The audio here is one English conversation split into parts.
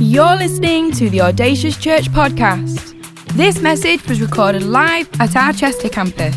You're listening to the Audacious Church podcast. This message was recorded live at our Chester campus.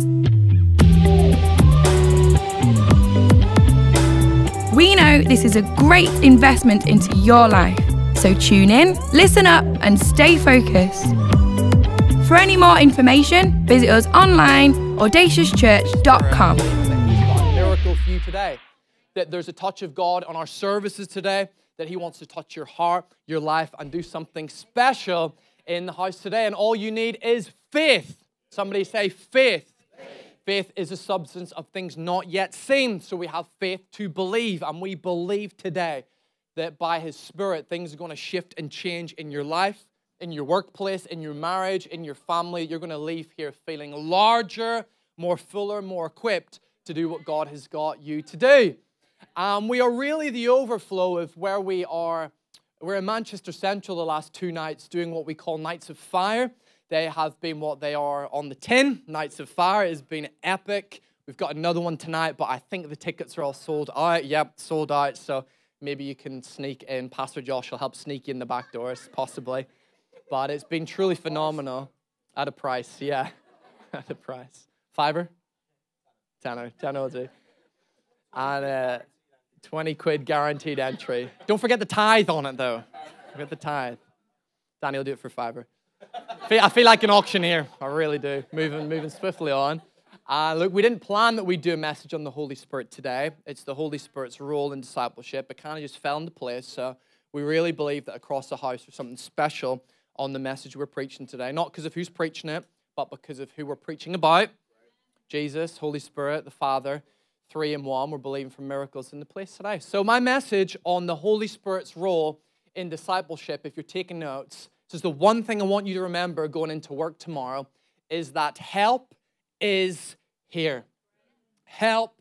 We know this is a great investment into your life, so tune in, listen up, and stay focused. For any more information, visit us online, audaciouschurch.com. He's got a miracle for you today. That there's a touch of God on our services today, that He wants to touch your heart, your life, and do something special in the house today. And all you need is faith. Somebody say faith. Faith is a substance of things not yet seen. So we have faith to believe, and we believe today that by His Spirit, things are going to shift and change in your life, in your workplace, in your marriage, in your family. You're going to leave here feeling larger, more fuller, more equipped to do what God has got you to do. We are really the overflow of where we are. We're in Manchester Central the last 2 nights doing what we call Nights of Fire. They have been what they are on the tin. Nights of Fire has been epic. We've got another one tonight, but I think the tickets are all sold out. Yep, sold out, so maybe you can sneak in. Pastor Josh will help sneak you in the back doors, possibly. But it's been truly phenomenal. At a price, yeah. At a price. Fiver? Tenner will do. And 20 quid guaranteed entry. Don't forget the tithe on it, though. Forget the tithe. Danny will do it for fiver. I feel like an auctioneer. I really do. Moving swiftly on. Look, we didn't plan that we'd do a message on the Holy Spirit today. It's the Holy Spirit's role in discipleship. It kind of just fell into place. So we really believe that across the house there's something special on the message we're preaching today. Not because of who's preaching it, but because of who we're preaching about. Jesus, Holy Spirit, the Father, 3 in 1. We're believing for miracles in the place today. So my message on the Holy Spirit's role in discipleship, if you're taking notes, this is the one thing I want you to remember going into work tomorrow, is that help is here. Help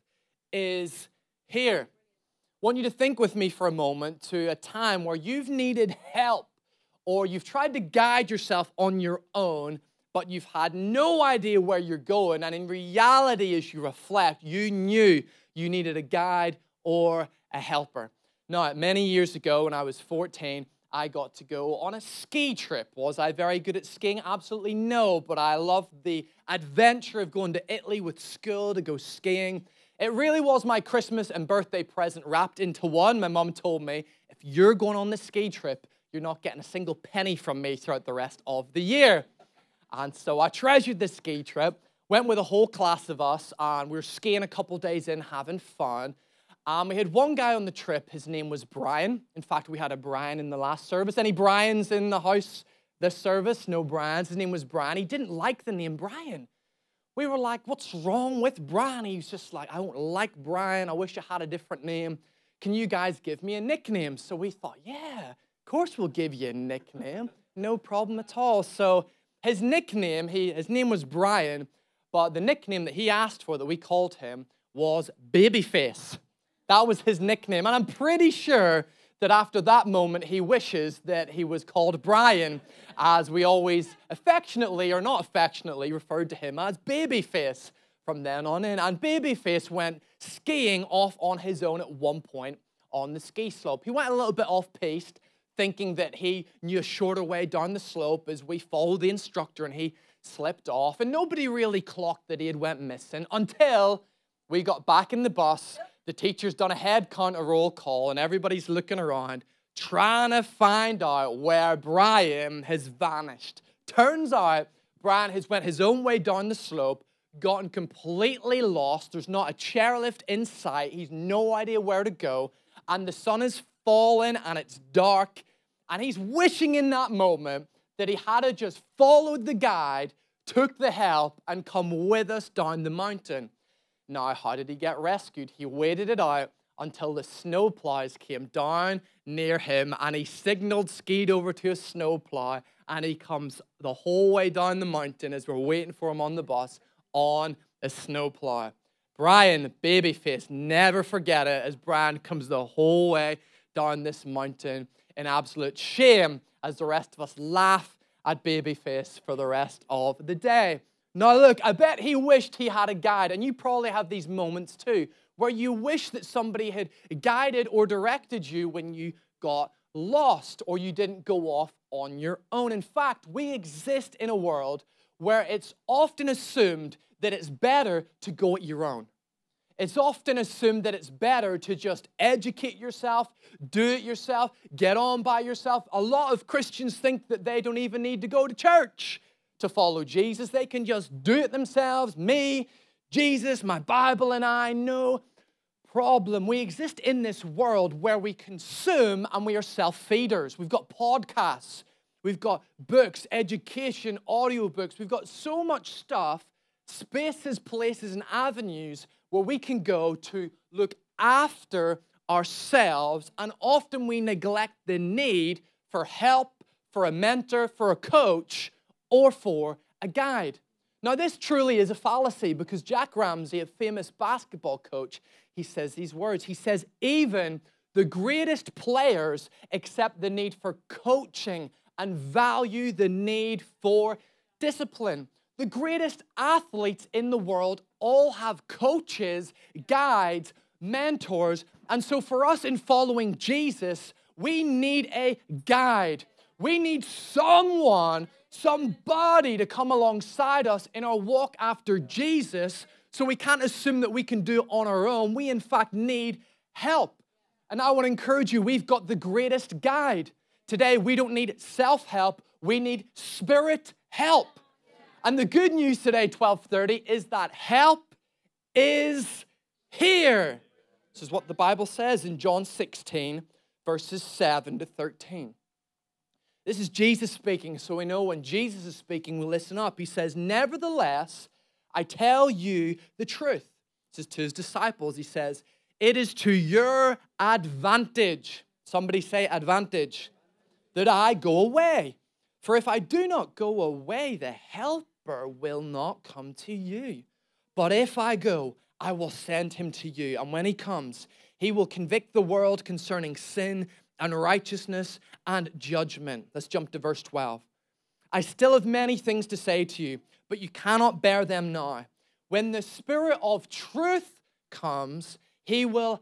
is here. I want you to think with me for a moment to a time where you've needed help, or you've tried to guide yourself on your own, but you've had no idea where you're going. And in reality, as you reflect, you knew you needed a guide or a helper. Now, many years ago, when I was 14, I got to go on a ski trip. Was I very good at skiing? Absolutely no, but I loved the adventure of going to Italy with school to go skiing. It really was my Christmas and birthday present wrapped into one. My mom told me, if you're going on this ski trip, you're not getting a single penny from me throughout the rest of the year. And so I treasured this ski trip, went with a whole class of us, and we were skiing a couple days in, having fun. We had one guy on the trip. His name was Brian. In fact, we had a Brian in the last service. Any Brians in the house this service? No Brians. His name was Brian. He didn't like the name Brian. We were like, what's wrong with Brian? He was just like, I don't like Brian. I wish I had a different name. Can you guys give me a nickname? So we thought, yeah, of course we'll give you a nickname. No problem at all. So his nickname, his name was Brian, but the nickname that he asked for, that we called him, was Babyface. That was his nickname. And I'm pretty sure that after that moment, he wishes that he was called Brian, as we always affectionately, or not affectionately, referred to him as Babyface from then on in. And Babyface went skiing off on his own at one point on the ski slope. He went a little bit off-piste, thinking that he knew a shorter way down the slope as we followed the instructor, and he slipped off. And nobody really clocked that he had went missing until we got back in the bus. The teacher's done a head count, a roll call, and everybody's looking around, trying to find out where Brian has vanished. Turns out, Brian has went his own way down the slope, gotten completely lost. There's not a chairlift in sight. He's no idea where to go, and the sun is falling, and it's dark, and he's wishing in that moment that he had just followed the guide, took the help, and come with us down the mountain. Now, how did he get rescued? He waited it out until the snowplows came down near him, and he signaled, skied over to a snowplow, and he comes the whole way down the mountain as we're waiting for him on the bus on a snowplow. Brian, Babyface, never forget it, as Brian comes the whole way down this mountain in absolute shame as the rest of us laugh at Babyface for the rest of the day. Now look, I bet he wished he had a guide, and you probably have these moments too, where you wish that somebody had guided or directed you when you got lost or you didn't go off on your own. In fact, we exist in a world where it's often assumed that it's better to go it your own. It's often assumed that it's better to just educate yourself, do it yourself, get on by yourself. A lot of Christians think that they don't even need to go to church to follow Jesus. They can just do it themselves. Me, Jesus, my Bible, and I. No problem. We exist in this world where we consume and we are self-feeders. We've got podcasts. We've got books, education, audiobooks. We've got so much stuff, spaces, places, and avenues where we can go to look after ourselves, and often we neglect the need for help, for a mentor, for a coach, or for a guide. Now, this truly is a fallacy because Jack Ramsey, a famous basketball coach, he says these words. He says, even the greatest players accept the need for coaching and value the need for discipline. The greatest athletes in the world all have coaches, guides, mentors. And so for us in following Jesus, we need a guide. We need somebody to come alongside us in our walk after Jesus, so we can't assume that we can do it on our own. We, in fact, need help. And I want to encourage you, we've got the greatest guide. Today, we don't need self-help. We need spirit help. And the good news today, 12:30, is that help is here. This is what the Bible says in John 16, verses 7 to 13. This is Jesus speaking, so we know when Jesus is speaking, we listen up. He says, nevertheless, I tell you the truth. This is to his disciples. He says, it is to your advantage. Somebody say advantage. That I go away. For if I do not go away, the helper will not come to you. But if I go, I will send him to you. And when he comes, he will convict the world concerning sin and righteousness and judgment. Let's jump to verse 12. I still have many things to say to you, but you cannot bear them now. When the Spirit of truth comes, he will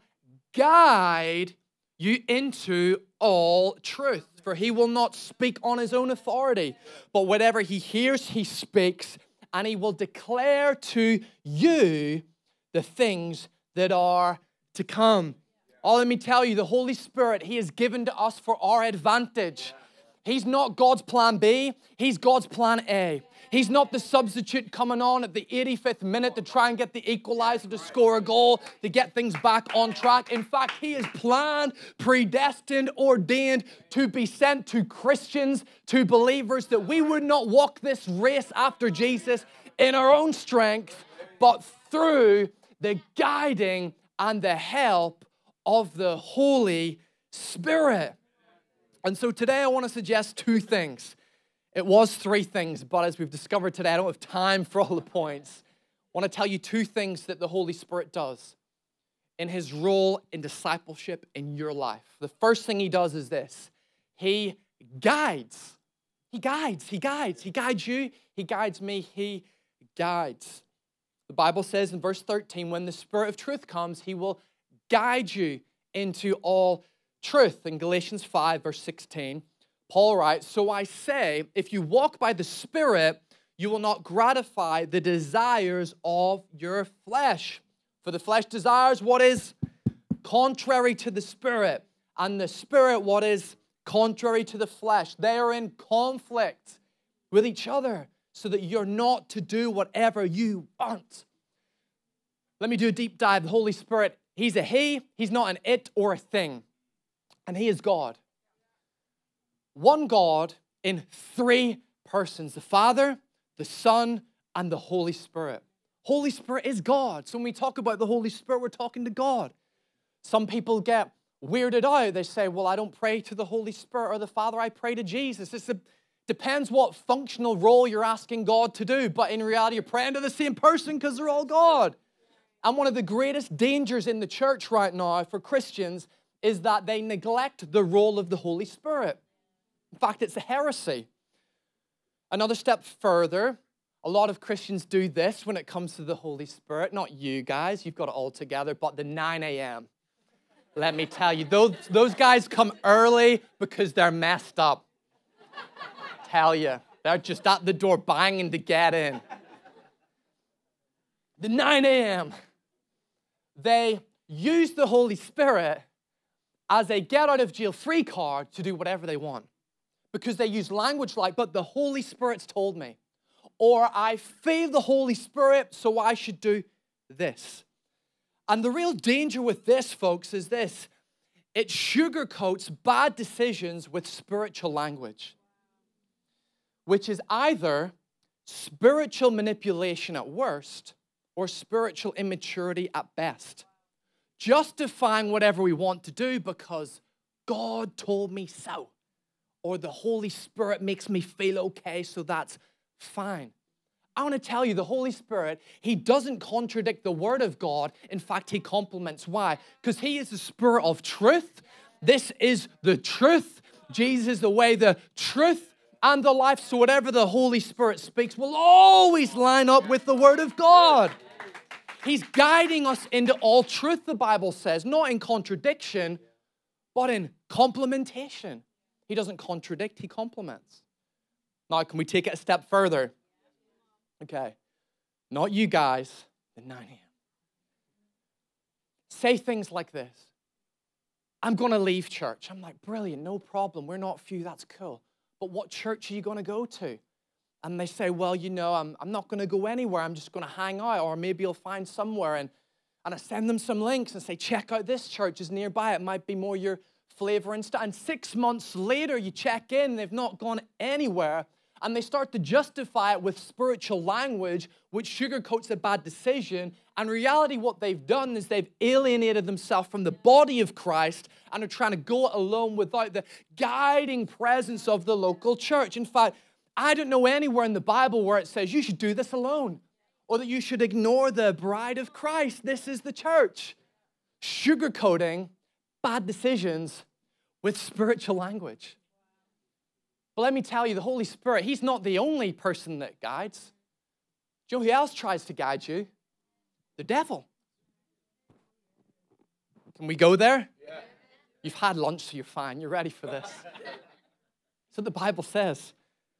guide you into all truth. For he will not speak on his own authority, but whatever he hears, he speaks, and he will declare to you the things that are to come. Oh, let me tell you, the Holy Spirit, he is given to us for our advantage. He's not God's plan B, he's God's plan A. He's not the substitute coming on at the 85th minute to try and get the equalizer to score a goal, to get things back on track. In fact, he is planned, predestined, ordained to be sent to Christians, to believers, that we would not walk this race after Jesus in our own strength, but through the guiding and the help of the Holy Spirit. And so today I want to suggest two things. It was three things, but as we've discovered today, I don't have time for all the points. I want to tell you two things that the Holy Spirit does in his role in discipleship in your life. The first thing he does is this. He guides. He guides. He guides. He guides you. He guides me. He guides. The Bible says in verse 13, when the Spirit of truth comes, he will guide you into all truth. In Galatians 5, verse 16, Paul writes, so I say, if you walk by the Spirit, you will not gratify the desires of your flesh. For the flesh desires what is contrary to the Spirit, and the Spirit what is contrary to the flesh. They are in conflict with each other, so that you're not to do whatever you want. Let me do a deep dive. The Holy Spirit, he's a he, he's not an it or a thing. And he is God. One God in three persons, the Father, the Son, and the Holy Spirit. Holy Spirit is God. So when we talk about the Holy Spirit, we're talking to God. Some people get weirded out. They say, well, I don't pray to the Holy Spirit or the Father, I pray to Jesus. Depends what functional role you're asking God to do, but in reality, you're praying to the same person because they're all God. And one of the greatest dangers in the church right now for Christians is that they neglect the role of the Holy Spirit. In fact, it's a heresy. Another step further, a lot of Christians do this when it comes to the Holy Spirit. Not you guys, you've got it all together, but the 9 a.m. Let me tell you, those guys come early because they're messed up. Tell you, they're just at the door banging to get in. The 9 a.m., they use the Holy Spirit as a get-out-of-jail-free card to do whatever they want. Because they use language like, but the Holy Spirit's told me. Or I feel the Holy Spirit, so I should do this. And the real danger with this, folks, is this. It sugarcoats bad decisions with spiritual language, which is either spiritual manipulation at worst or spiritual immaturity at best. Justifying whatever we want to do because God told me so, or the Holy Spirit makes me feel okay, so that's fine. I want to tell you, the Holy Spirit, He doesn't contradict the Word of God. In fact, He complements. Why? Because He is the Spirit of truth. This is the truth. Jesus is the way, the truth, and the life. So whatever the Holy Spirit speaks will always line up with the Word of God. He's guiding us into all truth, the Bible says, not in contradiction, but in complementation. He doesn't contradict, He complements. Now, can we take it a step further? Okay, not you guys, the 9 a.m. Say things like this. I'm going to leave church. I'm like, brilliant, no problem. We're not few, that's cool. But what church are you going to go to? And they say, well, you know, I'm not going to go anywhere. I'm just going to hang out, or maybe you'll find somewhere. And I send them some links and say, check out this church is nearby. It might be more your flavor and stuff. And 6 months later, you check in, they've not gone anywhere. And they start to justify it with spiritual language, which sugarcoats a bad decision. And in reality, what they've done is they've alienated themselves from the body of Christ and are trying to go it alone without the guiding presence of the local church. In fact, I don't know anywhere in the Bible where it says you should do this alone or that you should ignore the bride of Christ. This is the church. Sugarcoating bad decisions with spiritual language. But let me tell you, the Holy Spirit, He's not the only person that guides. Do you know who else tries to guide you? The devil. Can we go there? Yeah. You've had lunch, so you're fine. You're ready for this. So the Bible says.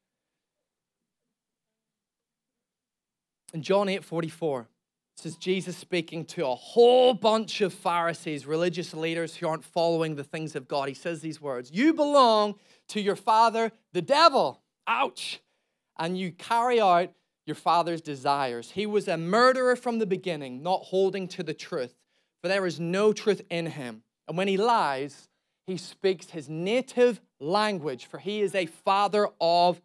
In John 8:44, it says Jesus speaking to a whole bunch of Pharisees, religious leaders who aren't following the things of God. He says these words, you belong to your father, the devil. Ouch. And you carry out your father's desires. He was a murderer from the beginning, not holding to the truth, for there is no truth in him. And when he lies, he speaks his native language, for he is a father of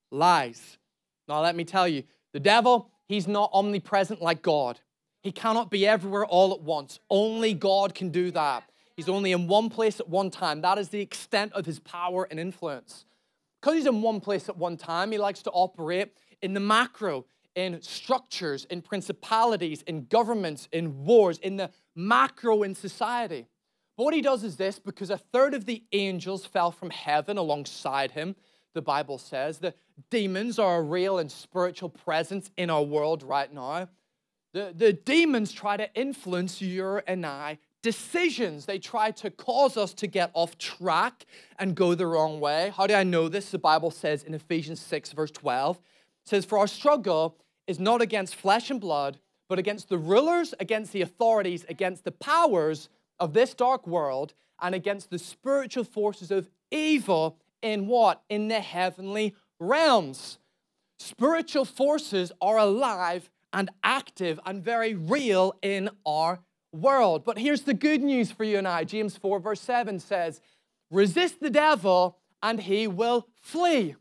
lies. Now let me tell you, the devil, he's not omnipresent like God. He cannot be everywhere all at once. Only God can do that. He's only in one place at one time. That is the extent of his power and influence. Because he's in one place at one time, he likes to operate in the macro, in structures, in principalities, in governments, in wars, in the macro in society. But what he does is this, because a third of the angels fell from heaven alongside him, the Bible says. The demons are a real and spiritual presence in our world right now. The demons try to influence your and I decisions. They try to cause us to get off track and go the wrong way. How do I know this? The Bible says in Ephesians 6, verse 12, it says, for our struggle is not against flesh and blood, but against the rulers, against the authorities, against the powers of this dark world, and against the spiritual forces of evil in what? In the heavenly realms. Spiritual forces are alive and active and very real in our world. But here's the good news for you and I. James 4 verse 7 says, resist the devil and he will flee.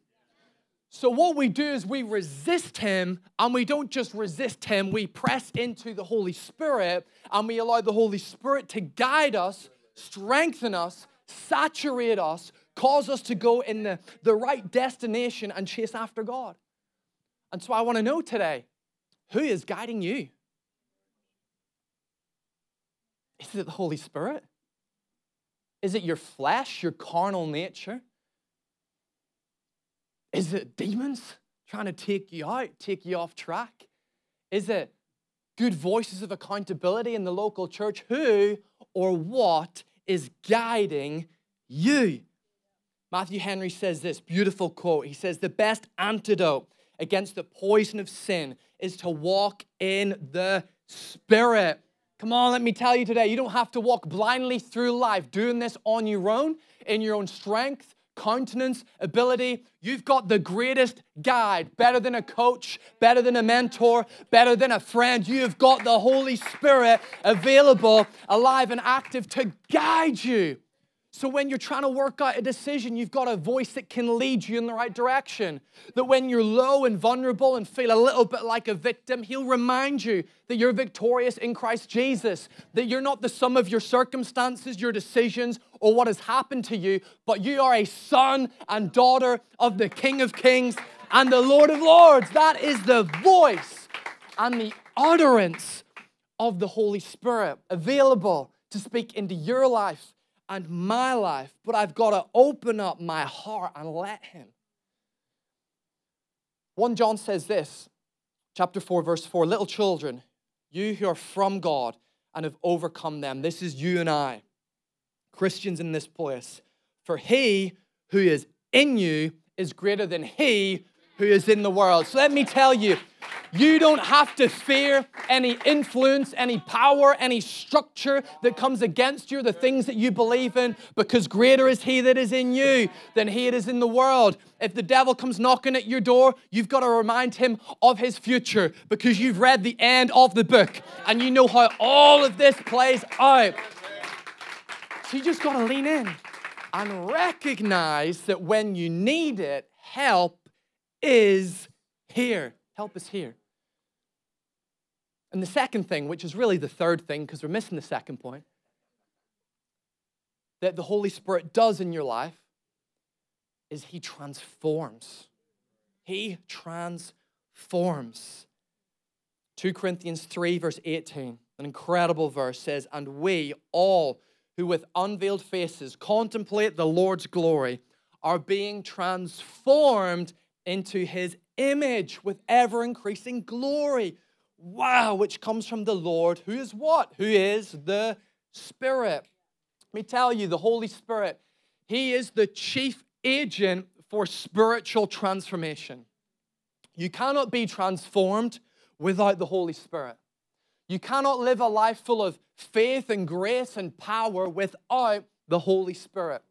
So what we do is we resist him, and we don't just resist him, we press into the Holy Spirit, and we allow the Holy Spirit to guide us, strengthen us, saturate us, cause us to go in the right destination and chase after God. And so I want to know today, who is guiding you? Is it the Holy Spirit? Is it your flesh, your carnal nature? Is it demons trying to take you out, take you off track? Is it good voices of accountability in the local church? Who or what is guiding you. Matthew Henry says this beautiful quote. He says, the best antidote against the poison of sin is to walk in the Spirit. Come on, let me tell you today, you don't have to walk blindly through life doing this on your own, in your own strength, countenance, ability. You've got the greatest guide, better than a coach, better than a mentor, better than a friend. You have got the Holy Spirit available, alive and active to guide you. So when you're trying to work out a decision, you've got a voice that can lead you in the right direction. That when you're low and vulnerable and feel a little bit like a victim, He'll remind you that you're victorious in Christ Jesus. That you're not the sum of your circumstances, your decisions, or what has happened to you, but you are a son and daughter of the King of Kings and the Lord of Lords. That is the voice and the utterance of the Holy Spirit available to speak into your life and my life, but I've got to open up my heart and let Him. 1 John says this, chapter 4, verse 4, little children, you who are from God and have overcome them. This is you and I, Christians in this place. For He who is in you is greater than he who is in the world. So let me tell you, you don't have to fear any influence, any power, any structure that comes against you, the things that you believe in, because greater is He that is in you than he that is in the world. If the devil comes knocking at your door, you've got to remind him of his future because you've read the end of the book and you know how all of this plays out. So you just got to lean in and recognize that when you need it, help is here. Help is here. And the second thing, which is really the third thing, because we're missing the second point, that the Holy Spirit does in your life is He transforms. He transforms. 2 Corinthians 3, verse 18, an incredible verse says, and we all who with unveiled faces contemplate the Lord's glory are being transformed into His image with ever-increasing glory. Wow, which comes from the Lord, who is what? Who is the Spirit. Let me tell you, the Holy Spirit, He is the chief agent for spiritual transformation. You cannot be transformed without the Holy Spirit. You cannot live a life full of faith and grace and power without the Holy Spirit.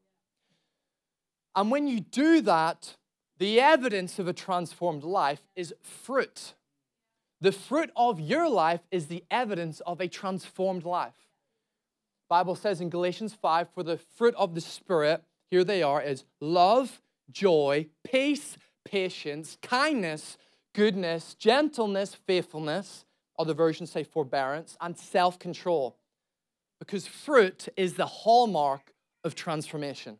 And when you do that, the evidence of a transformed life is fruit. The fruit of your life is the evidence of a transformed life. The Bible says in Galatians 5, for the fruit of the Spirit, here they are, is love, joy, peace, patience, kindness, goodness, gentleness, faithfulness, other versions say forbearance, and self-control. Because fruit is the hallmark of transformation.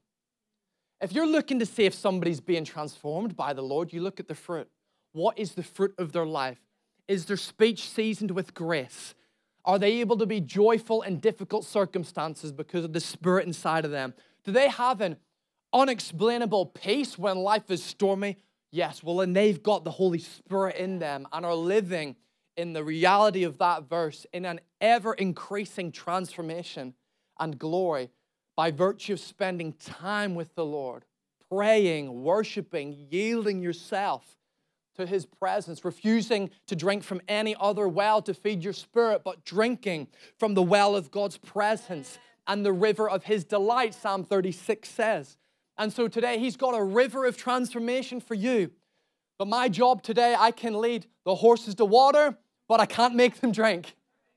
If you're looking to see if somebody's being transformed by the Lord, you look at the fruit. What is the fruit of their life? Is their speech seasoned with grace? Are they able to be joyful in difficult circumstances because of the Spirit inside of them? Do they have an unexplainable peace when life is stormy? Yes, well, and they've got the Holy Spirit in them and are living in the reality of that verse in an ever-increasing transformation and glory by virtue of spending time with the Lord, praying, worshiping, yielding yourself to His presence, refusing to drink from any other well to feed your spirit, but drinking from the well of God's presence and the river of His delight, Psalm 36 says. And so today, He's got a river of transformation for you. But my job today, I can lead the horses to water, but I can't make them drink.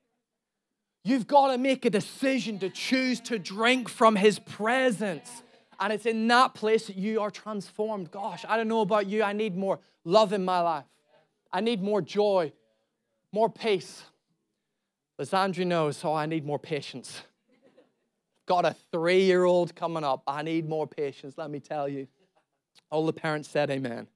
You've got to make a decision to choose to drink from His presence. And it's in that place that you are transformed. Gosh, I don't know about you. I need more love in my life. I need more joy, more peace. As Andrew knows, so I need more patience. Got a 3-year-old coming up. I need more patience, let me tell you. All the parents said amen.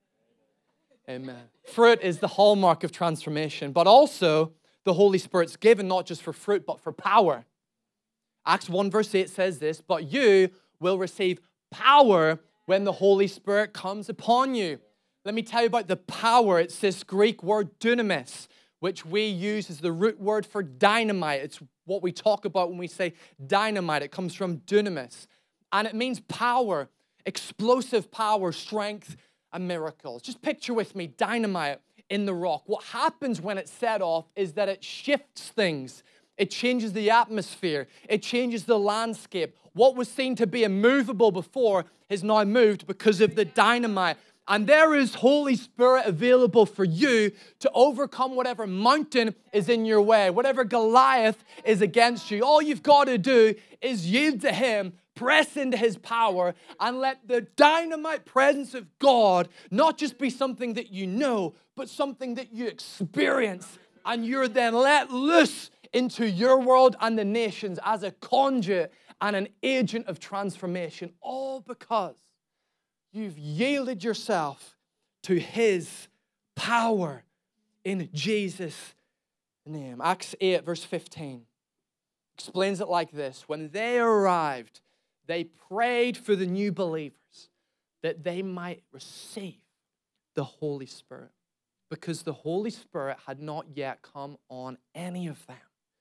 Amen. Fruit is the hallmark of transformation, but also the Holy Spirit's given not just for fruit, but for power. Acts 1 verse 8 says this, but you will receive power when the Holy Spirit comes upon you. Let me tell you about the power. It's this Greek word dunamis, which we use as the root word for dynamite. It's what we talk about when we say dynamite. It comes from dunamis, and it means power, explosive power, strength, and miracles. Just picture with me dynamite in the rock. What happens when it's set off is that it shifts things. It changes the atmosphere. It changes the landscape. What was seen to be immovable before is now moved because of the dynamite. And there is Holy Spirit available for you to overcome whatever mountain is in your way, whatever Goliath is against you. All you've got to do is yield to Him, press into His power, and let the dynamite presence of God not just be something that you know, but something that you experience. And you're then let loose into your world and the nations as a conduit and an agent of transformation, all because you've yielded yourself to His power in Jesus' name. Acts 8, verse 15 explains it like this. When they arrived, they prayed for the new believers that they might receive the Holy Spirit, because the Holy Spirit had not yet come on any of them.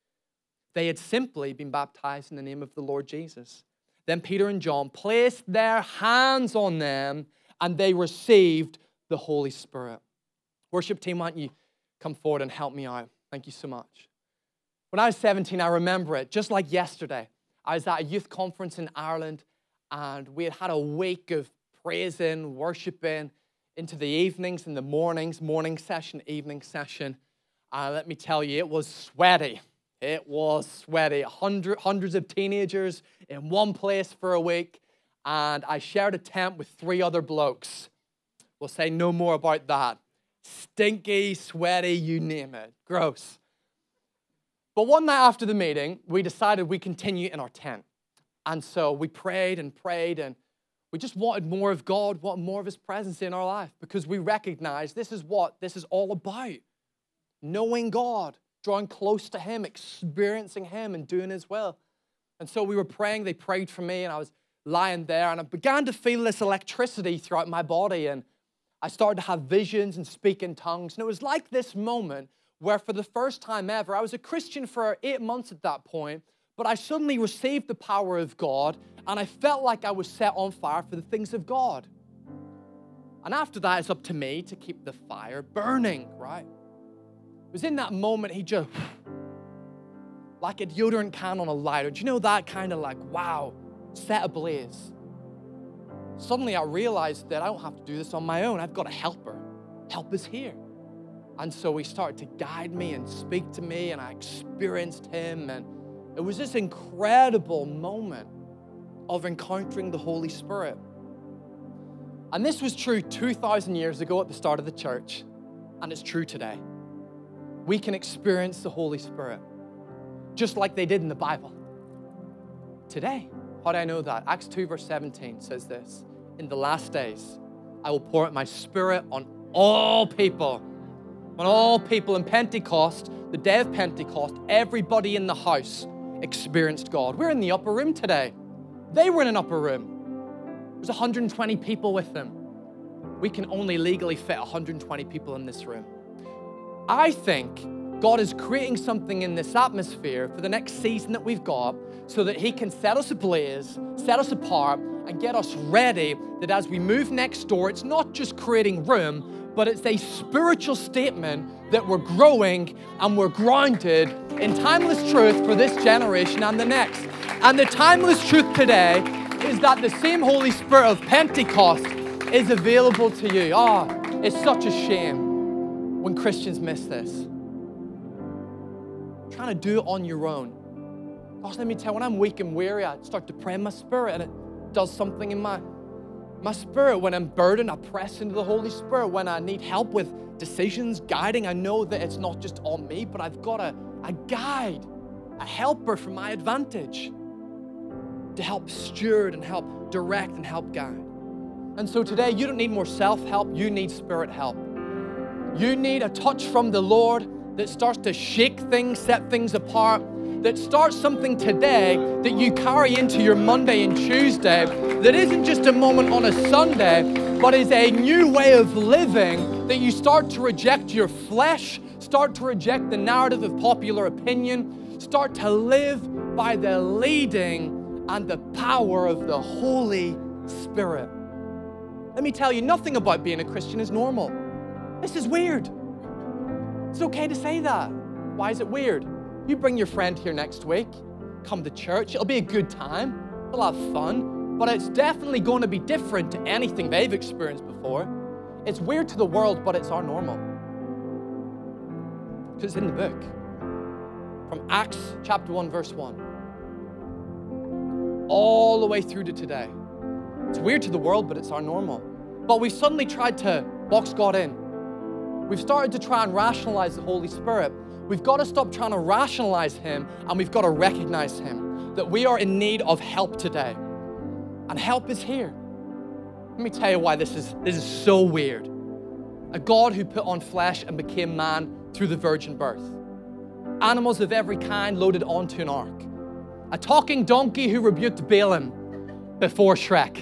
They had simply been baptized in the name of the Lord Jesus. Then Peter and John placed their hands on them and they received the Holy Spirit. Worship team, why don't you come forward and help me out? Thank you so much. When I was 17, I remember it just like yesterday. I was at a youth conference in Ireland and we had had a week of praising, worshiping into the evenings and the mornings, morning session, evening session. Let me tell you, it was sweaty. It was sweaty. Hundreds of teenagers in one place for a week, and I shared a tent with 3 other blokes. We'll say no more about that. Stinky, sweaty, you name it. Gross. But one night after the meeting, we decided we'd continue in our tent. And so we prayed, and we just wanted more of God, wanted more of His presence in our life, because we recognized this is what this is all about. Knowing God, drawing close to Him, experiencing Him, and doing His will. And so we were praying, they prayed for me, and I was lying there, and I began to feel this electricity throughout my body, and I started to have visions and speak in tongues. And it was like this moment where for the first time ever, I was a Christian for 8 months at that point, but I suddenly received the power of God, and I felt like I was set on fire for the things of God. And after that, it's up to me to keep the fire burning, right? It was in that moment, He just, like a deodorant can on a lighter. Do you know that kind of like, wow, set ablaze? Suddenly I realized that I don't have to do this on my own. I've got a helper. Help is here. And so He started to guide me and speak to me, and I experienced Him. And it was this incredible moment of encountering the Holy Spirit. And this was true 2,000 years ago at the start of the church, and it's true today. We can experience the Holy Spirit just like they did in the Bible today. How do I know that? Acts 2 verse 17 says this: in the last days, I will pour out my Spirit on all people. On all people. In Pentecost, the day of Pentecost, everybody in the house experienced God. We're in the upper room today. They were in an upper room. There's 120 people with them. We can only legally fit 120 people in this room. I think God is creating something in this atmosphere for the next season that we've got so that He can set us ablaze, set us apart, and get us ready that as we move next door, it's not just creating room, but it's a spiritual statement that we're growing and we're grounded in timeless truth for this generation and the next. And the timeless truth today is that the same Holy Spirit of Pentecost is available to you. It's such a shame when Christians miss this. Trying to do it on your own. Gosh, let me tell you, when I'm weak and weary, I start to pray in my spirit, and it does something in my spirit. When I'm burdened, I press into the Holy Spirit. When I need help with decisions, guiding, I know that it's not just on me, but I've got a guide, a helper for my advantage to help steward and help direct and help guide. And so today, you don't need more self-help, you need Spirit help. You need a touch from the Lord that starts to shake things, set things apart, that starts something today that you carry into your Monday and Tuesday, that isn't just a moment on a Sunday, but is a new way of living, that you start to reject your flesh, Start to reject the narrative of popular opinion. Start to live by the leading and the power of the Holy Spirit. Let me tell you, nothing about being a Christian is normal. This is weird. It's okay to say that. Why is it weird? You bring your friend here next week, come to church, it'll be a good time, they'll have fun, but it's definitely going to be different to anything they've experienced before. It's weird to the world, but it's our normal. Because it's in the book. From Acts chapter 1, verse 1, all the way through to today. It's weird to the world, but it's our normal. But we suddenly tried to box God in. We've started to try and rationalize the Holy Spirit. We've got to stop trying to rationalize Him, and we've got to recognize Him, that we are in need of help today. And help is here. Let me tell you why this is so weird. A God who put on flesh and became man through the virgin birth. Animals of every kind loaded onto an ark. A talking donkey who rebuked Balaam before Shrek.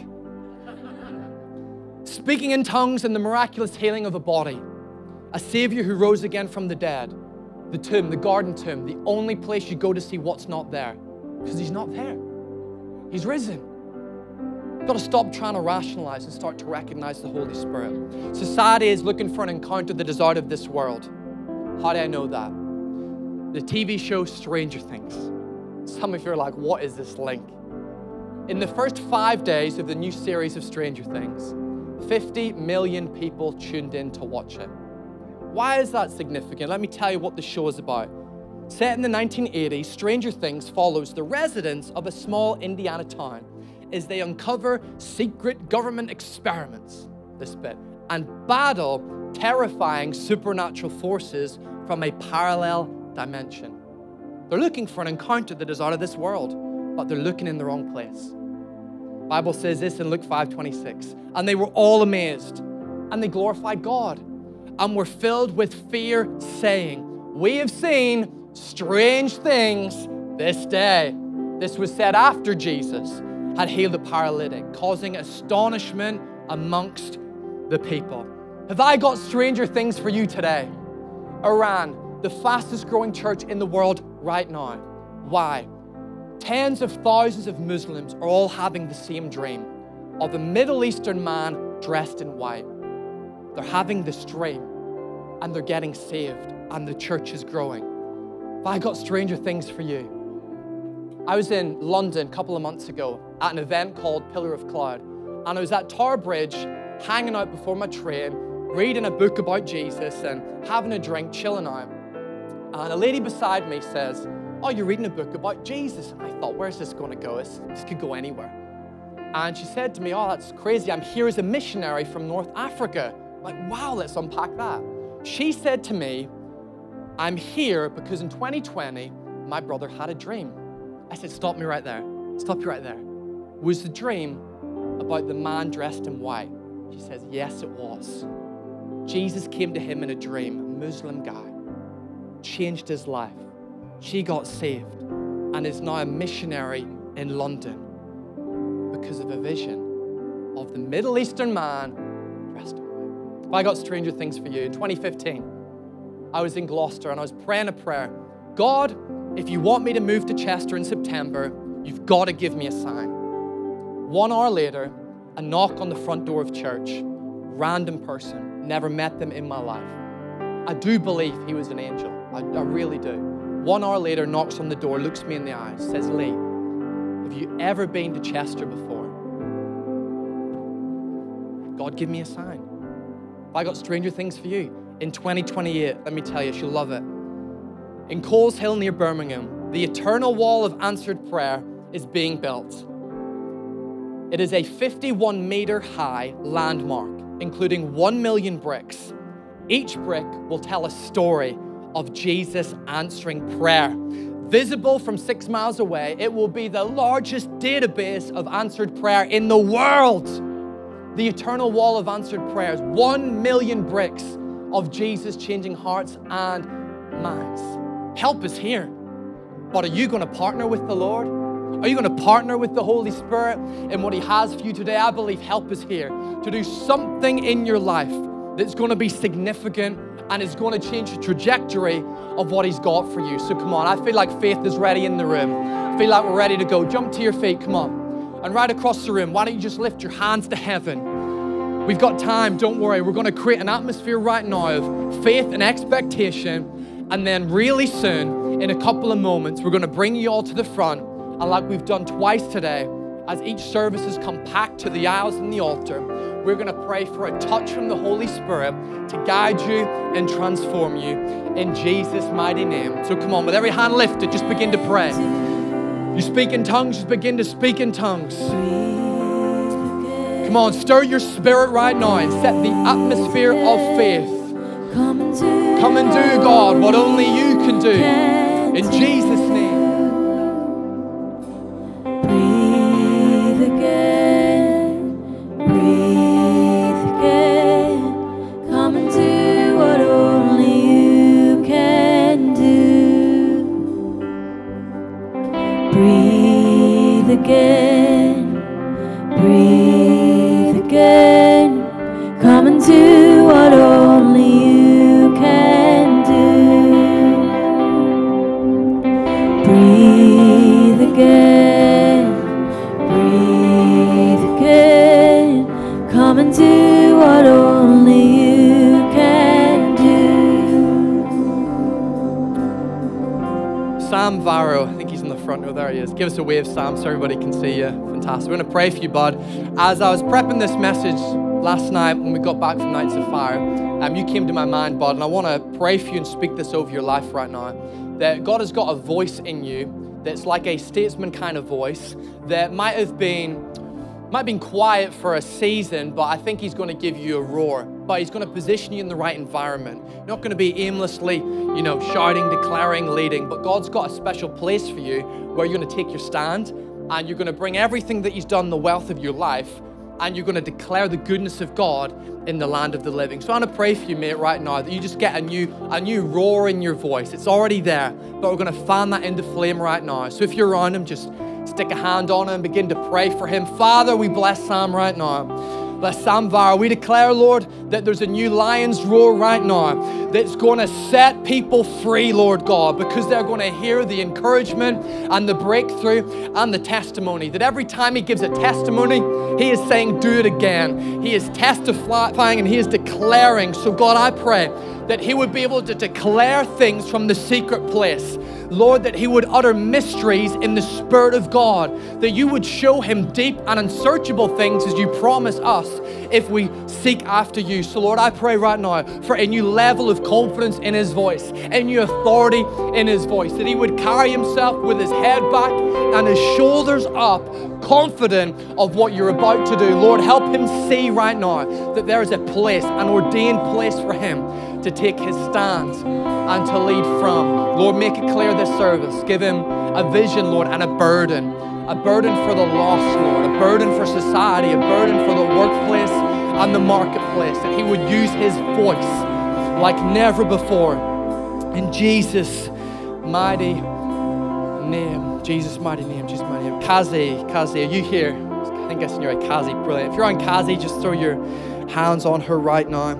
Speaking in tongues and the miraculous healing of a body. A Savior who rose again from the dead. The tomb, the garden tomb, the only place you go to see what's not there. Because He's not there. He's risen. You've got to stop trying to rationalize and start to recognize the Holy Spirit. Society is looking for an encounter that is out of this world. How do I know that? The TV show Stranger Things. Some of you are like, what is this link? In the first 5 days of the new series of Stranger Things, 50 million people tuned in to watch it. Why is that significant? Let me tell you what the show is about. Set in the 1980s, Stranger Things follows the residents of a small Indiana town as they uncover secret government experiments, this bit, and battle terrifying supernatural forces from a parallel dimension. They're looking for an encounter that is out of this world, but they're looking in the wrong place. The Bible says this in Luke 5:26, and they were all amazed, and they glorified God, and were filled with fear, saying, "We have seen strange things this day." This was said after Jesus had healed a paralytic, causing astonishment amongst the people. Have I got stranger things for you today? Iran, the fastest growing church in the world right now. Why? Tens of thousands of Muslims are all having the same dream of a Middle Eastern man dressed in white. They're having this dream and they're getting saved and the church is growing. Have I got stranger things for you? I was in London a couple of months ago at an event called Pillar of Cloud, and I was at Tower Bridge hanging out before my train, reading a book about Jesus and having a drink, chilling out. And a lady beside me says, "Oh, you're reading a book about Jesus." And I thought, where's this going to go? This could go anywhere. And she said to me, "Oh, that's crazy. I'm here as a missionary from North Africa." I'm like, wow, let's unpack that. She said to me, "I'm here because in 2020, my brother had a dream." I said, "Stop me right there. Stop you right there. Was the dream about the man dressed in white?" She says, "Yes, it was. Jesus came to him in a dream, a Muslim guy, changed his life. She got saved and is now a missionary in London because of a vision of the Middle Eastern man dressed in white." I got stranger things for you. In 2015, I was in Gloucester and I was praying a prayer. "God, if you want me to move to Chester in September, you've got to give me a sign." 1 hour later, a knock on the front door of church. Random person, never met them in my life. I do believe he was an angel. I really do. 1 hour later, knocks on the door, looks me in the eyes, says, "Lee, have you ever been to Chester before?" God, give me a sign. Have I got stranger things for you? In 2028, let me tell you, you'll love it. In Coles Hill near Birmingham, the eternal wall of answered prayer is being built. It is a 51-meter high landmark, including 1 million bricks. Each brick will tell a story of Jesus answering prayer. Visible from 6 miles away, it will be the largest database of answered prayer in the world. The eternal wall of answered prayers, 1 million bricks of Jesus changing hearts and minds. Help is here. But are you going to partner with the Lord? Are you going to partner with the Holy Spirit in what He has for you today? I believe help is here to do something in your life that's going to be significant and is going to change the trajectory of what He's got for you. So come on, I feel like faith is ready in the room. I feel like we're ready to go. Jump to your feet, come on. And right across the room, why don't you just lift your hands to heaven? We've got time, don't worry. We're going to create an atmosphere right now of faith and expectation. And then really soon, in a couple of moments, we're going to bring you all to the front. And like we've done twice today, as each service has come packed to the aisles and the altar, we're going to pray for a touch from the Holy Spirit to guide you and transform you in Jesus' mighty name. So come on, with every hand lifted, just begin to pray. You speak in tongues, just begin to speak in tongues. Come on, stir your spirit right now and set the atmosphere of faith. Come and do, God, what only you can do. In Jesus' name. Breathe again, breathe again. Come and do what only you can do. Breathe again, breathe again. Come and do what only you can do. Sam Varro, I think he's in the front row. There he is. Give us a wave, Sam, so everybody can see you. Fantastic. We're going to pray for you, bud. As I was prepping this message last night when we got back from Nights of Fire, you came to my mind, bud, and I want to pray for you and speak this over your life right now. That God has got a voice in you that's like a statesman kind of voice that might have been quiet for a season, but I think He's going to give you a roar. But He's going to position you in the right environment. You're not going to be aimlessly, shouting, declaring, leading, but God's got a special place for you where you're going to take your stand and you're going to bring everything that He's done, the wealth of your life, and you're going to declare the goodness of God in the land of the living. So I want to pray for you, mate, right now, that you just get a new roar in your voice. It's already there, but we're going to fan that into flame right now. So if you're around him, just stick a hand on him, begin to pray for him. Father, we bless Sam right now. Bless Sam Varro. We declare, Lord, that there's a new lion's roar right now that's going to set people free, Lord God, because they're going to hear the encouragement and the breakthrough and the testimony. That every time he gives a testimony, he is saying, do it again. He is testifying and he is declaring. So God, I pray that he would be able to declare things from the secret place. Lord, that he would utter mysteries in the Spirit of God, that you would show him deep and unsearchable things as you promise us if we seek after you. So Lord, I pray right now for a new level of confidence in his voice, a new authority in his voice, that he would carry himself with his head back and his shoulders up, confident of what you're about to do. Lord, help him see right now that there is a place, an ordained place for him to take his stance and to lead from. Lord, make it clear this service. Give him a vision, Lord, and a burden for the lost, Lord, a burden for society, a burden for the workplace and the marketplace, that he would use his voice like never before. In Jesus' mighty name. Jesus' mighty name. Jesus' mighty name. Kazi, are you here? I think I seen you're right. Kazi, brilliant. If you're on Kazi, just throw your hands on her right now.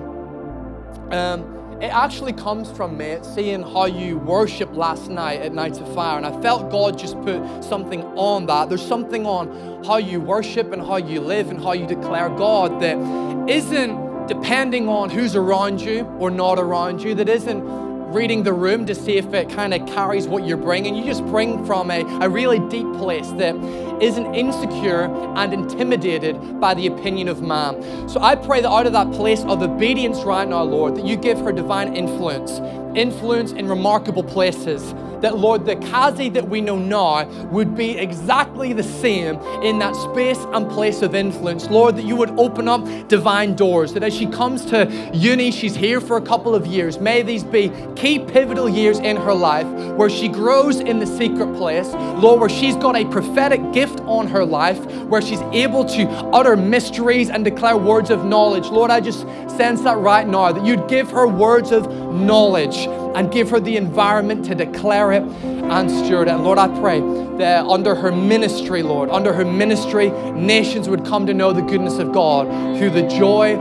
It actually comes from, mate, seeing how you worship last night at Nights of Fire, and I felt God just put something on that. There's something on how you worship and how you live and how you declare God that isn't depending on who's around you or not around you, that isn't reading the room to see if it kind of carries what you're bringing. You just bring from a really deep place that isn't insecure and intimidated by the opinion of man. So I pray that out of that place of obedience right now, Lord, that you give her divine influence in remarkable places. That, Lord, the Kazi that we know now would be exactly the same in that space and place of influence. Lord, that you would open up divine doors, that as she comes to uni, she's here for a couple of years. May these be key pivotal years in her life where she grows in the secret place, Lord, where she's got a prophetic gift on her life, where she's able to utter mysteries and declare words of knowledge. Lord, I just sense that right now, that you'd give her words of knowledge and give her the environment to declare it and steward it. And Lord, I pray that under her ministry, Lord, nations would come to know the goodness of God through the joy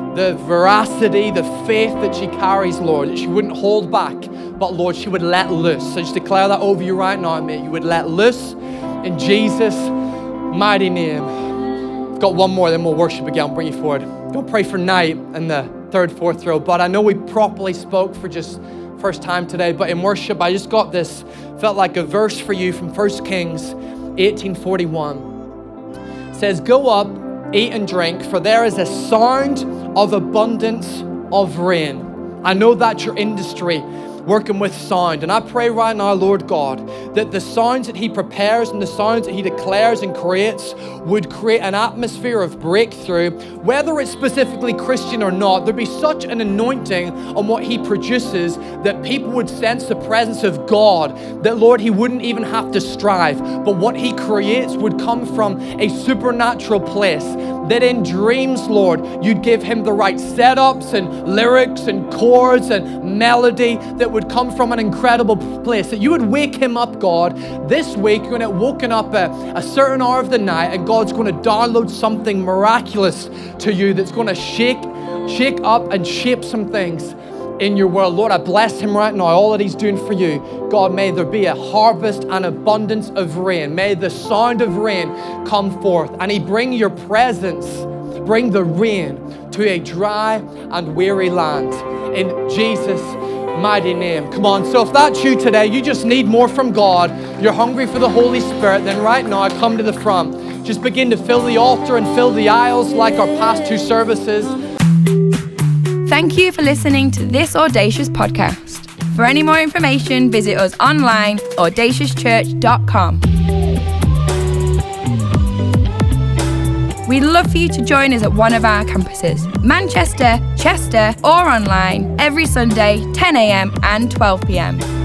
the veracity, the faith that she carries, Lord, that she wouldn't hold back, but Lord, she would let loose. So just declare that over you right now, mate. You would let loose in Jesus' mighty name. I've got one more, then we'll worship again. I'll bring you forward. I'm going to pray for Night in the third, fourth row. But I know we properly spoke for just first time today, but in worship, I just got this, felt like a verse for you from 1 Kings 18:41. It says, go up, eat and drink, for there is a sound of abundance of rain. I know that's your industry, working with sound. And I pray right now, Lord God, that the sounds that He prepares and the sounds that He declares and creates would create an atmosphere of breakthrough, whether it's specifically Christian or not. There'd be such an anointing on what He produces that people would sense the presence of God, that Lord, He wouldn't even have to strive, but what He creates would come from a supernatural place. That in dreams, Lord, you'd give him the right setups and lyrics and chords and melody that would come from an incredible place. That you would wake him up, God. This week, you're going to woken up at a certain hour of the night, and God's going to download something miraculous to you that's going to shake up and shape some things in your world. Lord, I bless him right now, all that he's doing for you. God, may there be a harvest and abundance of rain. May the sound of rain come forth, and He bring your presence, bring the rain to a dry and weary land. In Jesus' mighty name. Come on, so if that's you today, you just need more from God, you're hungry for the Holy Spirit, then right now I come to the front. Just begin to fill the altar and fill the aisles like our past two services. Thank you for listening to this Audacious podcast. For any more information, visit us online, audaciouschurch.com. We'd love for you to join us at one of our campuses, Manchester, Chester, or online, every Sunday, 10 a.m. and 12 p.m.